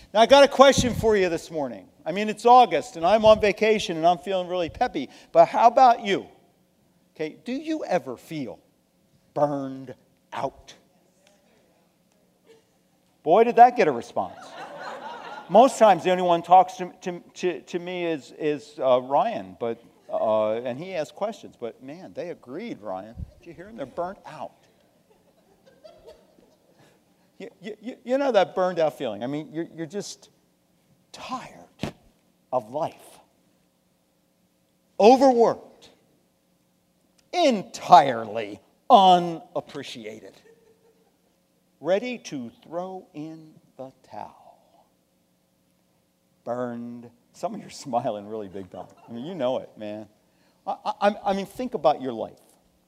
Now, I got a question for you this morning. I mean, it's August, and I'm on vacation, and I'm feeling really peppy. But how about you? Okay, do you ever feel burned out? Boy, did that get a response. Most times, the only one talks to me is Ryan, but and he asks questions. But man, they agreed, Ryan. Did you hear them? They're burnt out. You know that burned out feeling. I mean, you're just tired of life. Overworked. Entirely unappreciated. Ready to throw in the towel. Burned. Some of you are smiling really big time. I mean, you know it, man. I mean, think about your life.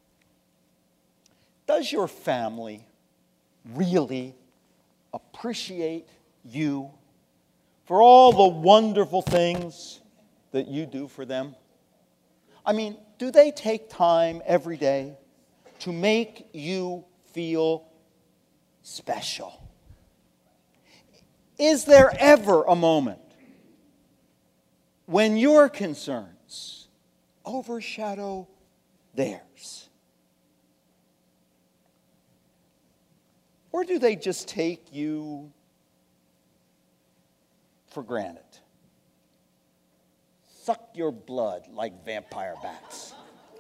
Does your family really appreciate you for all the wonderful things that you do for them? I mean, do they take time every day to make you feel special? Is there ever a moment when your concerns overshadow theirs? Or do they just take you for granted? Suck your blood like vampire bats.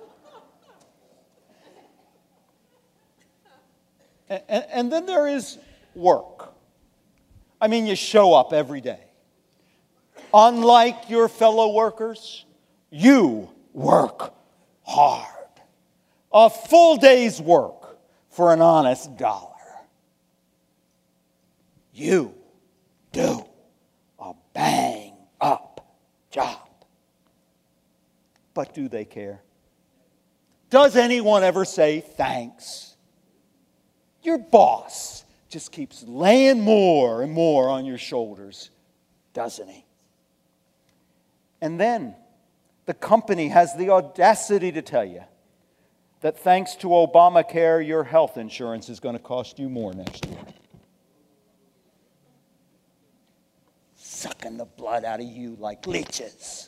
And then there is work. I mean, you show up every day. Unlike your fellow workers, you work hard. A full day's work for an honest dollar. You do a bang-up job. But do they care? Does anyone ever say thanks? Your boss just keeps laying more and more on your shoulders, doesn't he? And then the company has the audacity to tell you that thanks to Obamacare, your health insurance is going to cost you more next year. Sucking the blood out of you like leeches.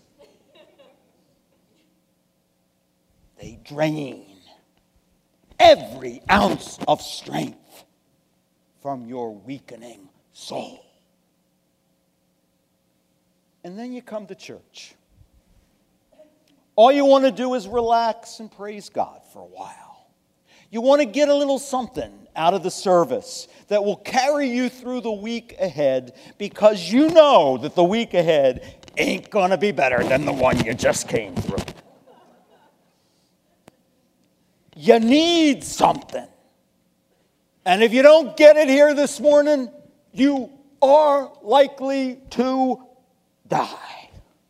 They drain every ounce of strength from your weakening soul. And then you come to church. All you want to do is relax and praise God for a while. You want to get a little something out of the service that will carry you through the week ahead, because you know that the week ahead ain't going to be better than the one you just came through. You need something. And if you don't get it here this morning, you are likely to die.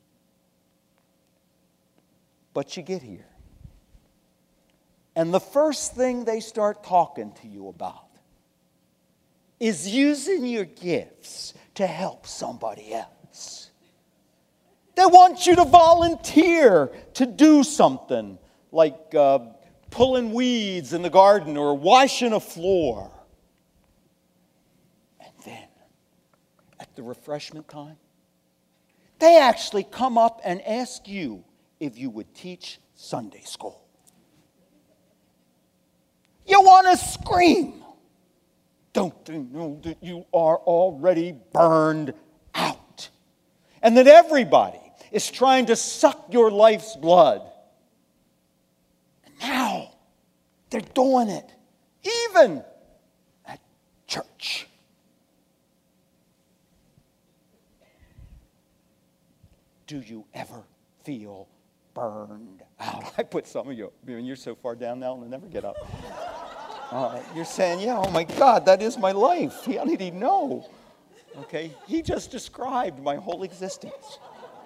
But you get here. And the first thing they start talking to you about is using your gifts to help somebody else. They want you to volunteer to do something like pulling weeds in the garden or washing a floor. And then, at the refreshment time, they actually come up and ask you if you would teach Sunday school. You want to scream. Don't they know that you are already burned out? And that everybody is trying to suck your life's blood. And now they're doing it, even at church. Do you ever feel burned out? I put some of you, you're so far down now, you'll never get up. You're saying, yeah, oh my God, that is my life. How did he know? Okay, he just described my whole existence.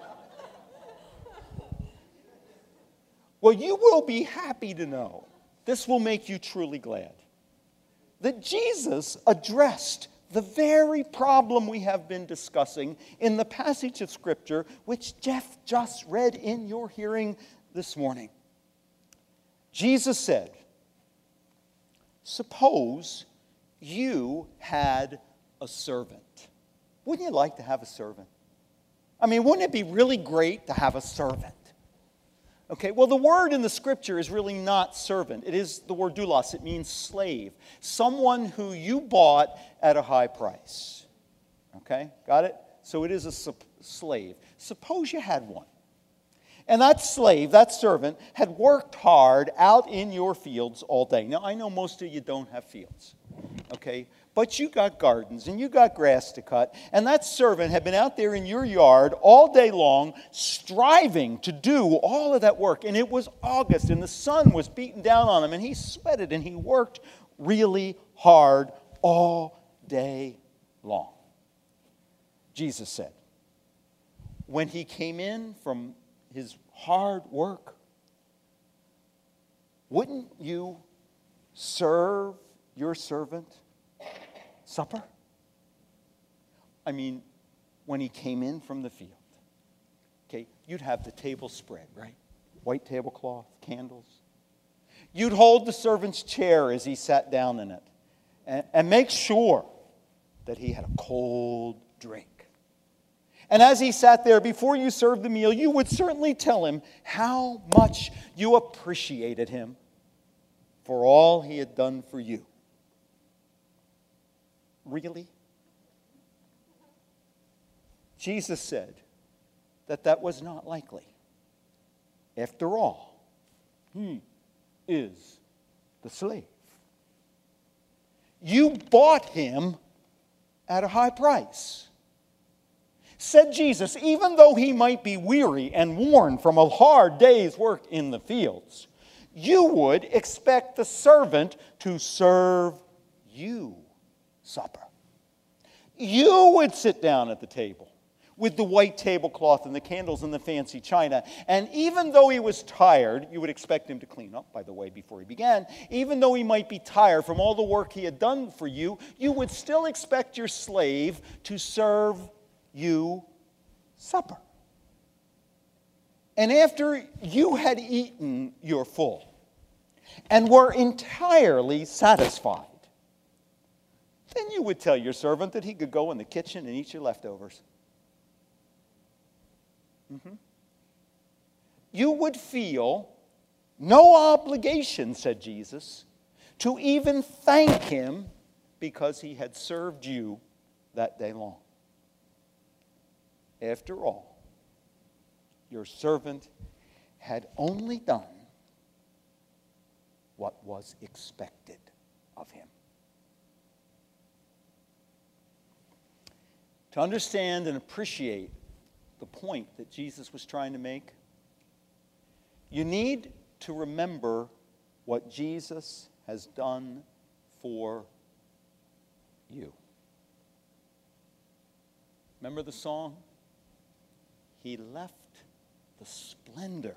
Well, you will be happy to know, this will make you truly glad, that Jesus addressed the very problem we have been discussing in the passage of Scripture which Jeff just read in your hearing this morning. Jesus said, suppose you had a servant. Wouldn't you like to have a servant? I mean, wouldn't it be really great to have a servant? Okay, well, the word in the scripture is really not servant. It is the word doulos. It means slave. Someone who you bought at a high price. Okay, got it? So it is a slave. Suppose you had one. And that slave, that servant, had worked hard out in your fields all day. Now, I know most of you don't have fields, okay? But you got gardens and you got grass to cut. And that servant had been out there in your yard all day long, striving to do all of that work. And it was August, and the sun was beating down on him, and he sweated, and he worked really hard all day long. Jesus said, when he came in from his hard work, wouldn't you serve your servant supper? I mean, when he came in from the field, okay, you'd have the table spread, right? White tablecloth, candles. You'd hold the servant's chair as he sat down in it, and make sure that he had a cold drink. And as he sat there, before you served the meal, you would certainly tell him how much you appreciated him for all he had done for you. Really? Jesus said that that was not likely. After all, he is the slave. You bought him at a high price. Said Jesus, even though he might be weary and worn from a hard day's work in the fields, you would expect the servant to serve you supper. You would sit down at the table with the white tablecloth and the candles and the fancy china. And even though he was tired, you would expect him to clean up, by the way, before he began. Even though he might be tired from all the work he had done for you, you would still expect your slave to serve you supper. And after you had eaten your full and were entirely satisfied, then you would tell your servant that he could go in the kitchen and eat your leftovers. You would feel no obligation, said Jesus, to even thank him because he had served you that day long. After all, your servant had only done what was expected of him. To understand and appreciate the point that Jesus was trying to make, you need to remember what Jesus has done for you. Remember the song? He left the splendor,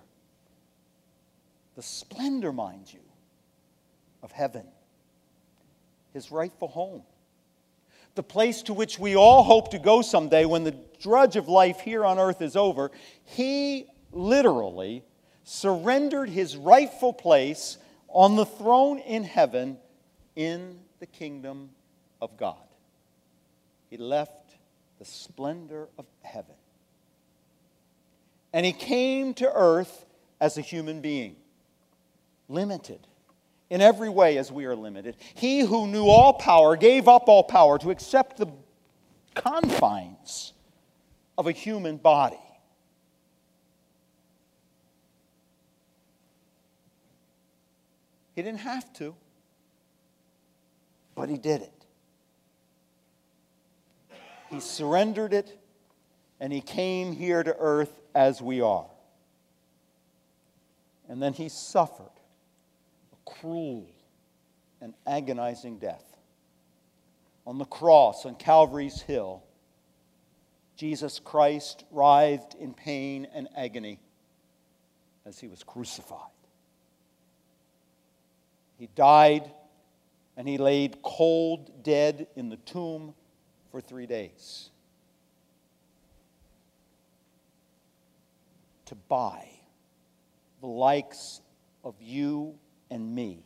mind you, of heaven, his rightful home, the place to which we all hope to go someday when the drudge of life here on earth is over. He literally surrendered his rightful place on the throne in heaven in the kingdom of God. He left the splendor of heaven. And he came to earth as a human being, limited in every way as we are limited. He who knew all power gave up all power to accept the confines of a human body. He didn't have to, but he did it. He surrendered it, and he came here to earth as we are. And then he suffered a cruel and agonizing death. On the cross, on Calvary's hill, Jesus Christ writhed in pain and agony as he was crucified. He died, and he laid cold, dead in the tomb for 3 days. To buy the likes of you and me.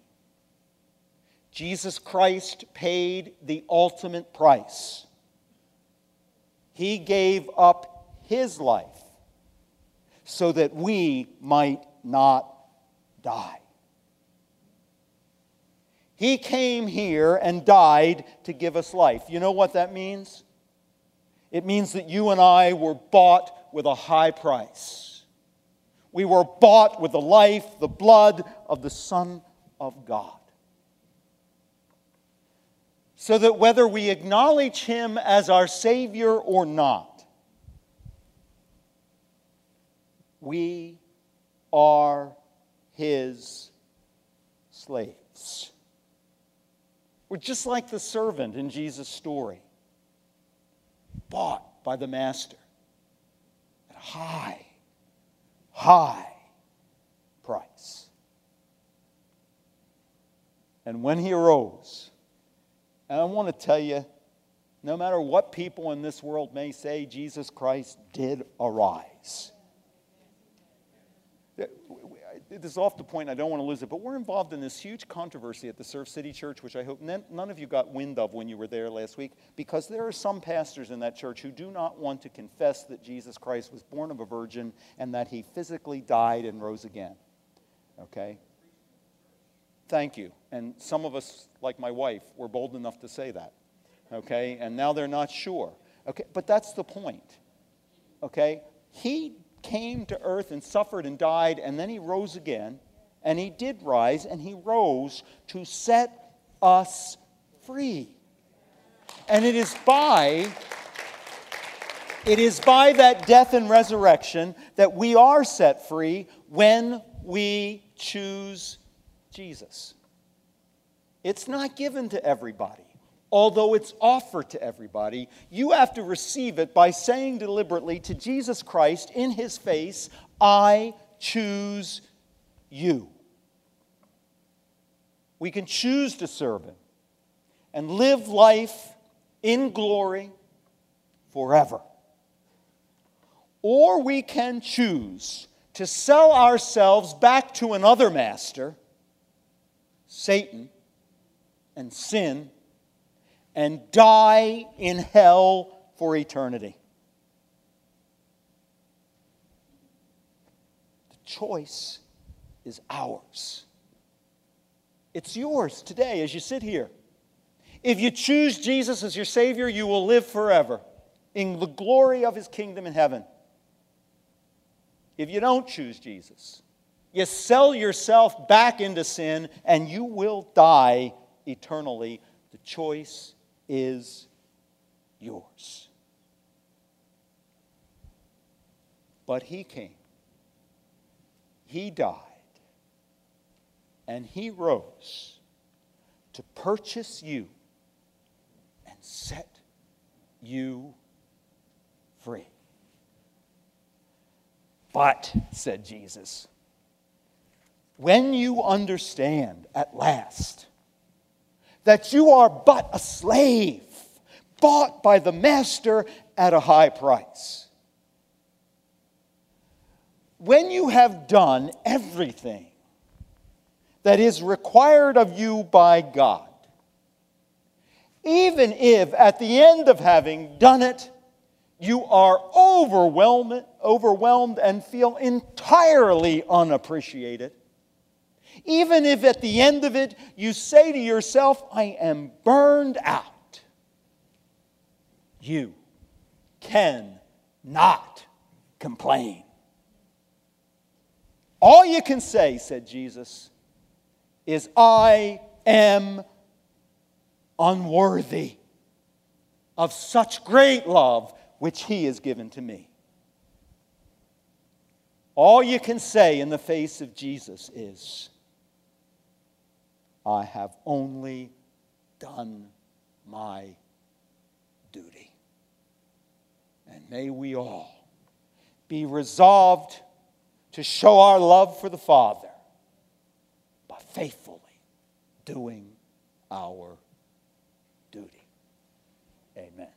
Jesus Christ paid the ultimate price. He gave up His life so that we might not die. He came here and died to give us life. You know what that means? It means that you and I were bought with a high price. We were bought with the life, the blood of the Son of God. So that whether we acknowledge Him as our Savior or not, we are His slaves. We're just like the servant in Jesus' story, bought by the master at a high, high price. And when He arose, and I want to tell you, no matter what people in this world may say, Jesus Christ did arise. This is off the point, I don't want to lose it, but we're involved in this huge controversy at the Surf City Church, which I hope none of you got wind of when you were there last week, because there are some pastors in that church who do not want to confess that Jesus Christ was born of a virgin and that He physically died and rose again. Okay? Thank you. And some of us, like my wife, were bold enough to say that. Okay? And now they're not sure. Okay? But that's the point. Okay? He came to earth and suffered and died, and then He rose again. And He did rise, and He rose to set us free. And it is by that death and resurrection that we are set free when we choose Jesus. It's not given to everybody. Although it's offered to everybody, you have to receive it by saying deliberately to Jesus Christ in His face, I choose you. We can choose to serve Him and live life in glory forever. Or we can choose to sell ourselves back to another master, Satan and sin, and die in hell for eternity. The choice is ours. It's yours today as you sit here. If you choose Jesus as your Savior, you will live forever in the glory of His kingdom in heaven. If you don't choose Jesus, you sell yourself back into sin and you will die eternally. The choice is yours. But He came, He died, and He rose to purchase you and set you free. But, said Jesus, when you understand at last that you are but a slave, bought by the master at a high price, when you have done everything that is required of you by God, even if at the end of having done it, you are overwhelmed and feel entirely unappreciated, even if at the end of it you say to yourself, I am burned out, you cannot complain. All you can say, said Jesus, is I am unworthy of such great love which He has given to me. All you can say in the face of Jesus is, I have only done my duty. And may we all be resolved to show our love for the Father by faithfully doing our duty. Amen.